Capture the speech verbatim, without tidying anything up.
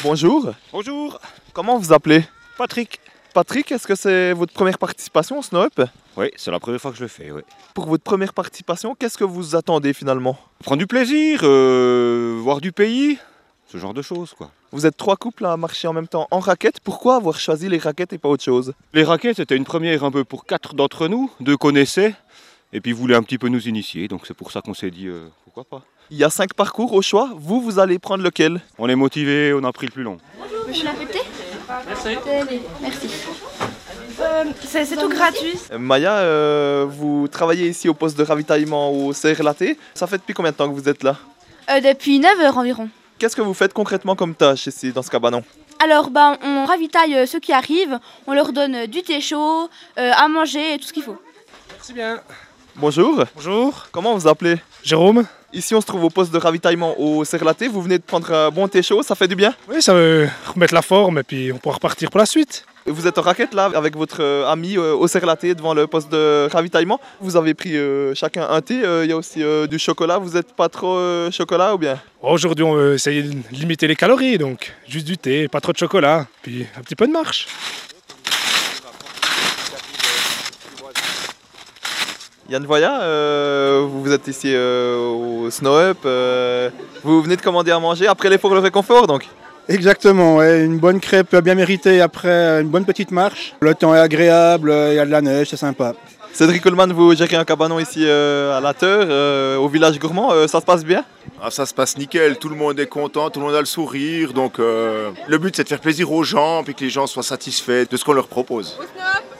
Bonjour. Bonjour, Comment vous appelez? Patrick. Patrick, est-ce que c'est votre première participation au Snow-Up? Oui, c'est la première fois que je le fais, oui. Pour votre première participation, qu'est-ce que vous attendez finalement? Prendre du plaisir, euh, voir du pays, ce genre de choses, quoi. Vous êtes trois couples à marcher en même temps en raquettes. Pourquoi avoir choisi les raquettes et pas autre chose? Les raquettes, c'était une première un peu pour quatre d'entre nous, deux connaissaient, et puis ils voulaient un petit peu nous initier, donc c'est pour ça qu'on s'est dit, euh, pourquoi pas. Il y a cinq parcours au choix. Vous, vous allez prendre lequel? On est motivés, on a pris le plus long. Je suis la pété. Merci. Merci. Euh, c'est c'est tout gratuit. Euh, Maya, euh, vous travaillez ici au poste de ravitaillement au C R L A T. Ça fait depuis combien de temps que vous êtes là? Euh, depuis neuf heures environ. Qu'est-ce que vous faites concrètement comme tâche ici dans ce cabanon? Alors, ben, on ravitaille euh, ceux qui arrivent, on leur donne euh, du thé chaud, euh, à manger et tout ce qu'il faut. Merci bien. Bonjour. Bonjour, Comment vous appelez? Jérôme. Ici, on se trouve au poste de ravitaillement au C R L A T. Vous venez de prendre un bon thé chaud, ça fait du bien? Oui, ça veut remettre la forme et puis on pourra repartir pour la suite. Vous êtes en raquette là avec votre euh, ami euh, au C R L A T devant le poste de ravitaillement. Vous avez pris euh, chacun un thé. Euh, Il y a aussi euh, du chocolat. Vous n'êtes pas trop euh, chocolat ou bien? Aujourd'hui, on veut essayer de limiter les calories, donc juste du thé, pas trop de chocolat, puis un petit peu de marche. Yann Voya, euh, vous êtes ici euh, au Snow-Up. Euh, vous venez de commander à manger après l'effort le réconfort donc? Exactement, ouais, une bonne crêpe bien méritée après une bonne petite marche. Le temps est agréable, il y a de la neige, c'est sympa. Cédric Coleman, vous gérez un cabanon ici euh, à La Teur, euh, au village gourmand. Euh, ça se passe bien? Ah, ça se passe nickel, tout le monde est content, tout le monde a le sourire. Donc euh, le but c'est de faire plaisir aux gens et que les gens soient satisfaits de ce qu'on leur propose. Au Snow-Up.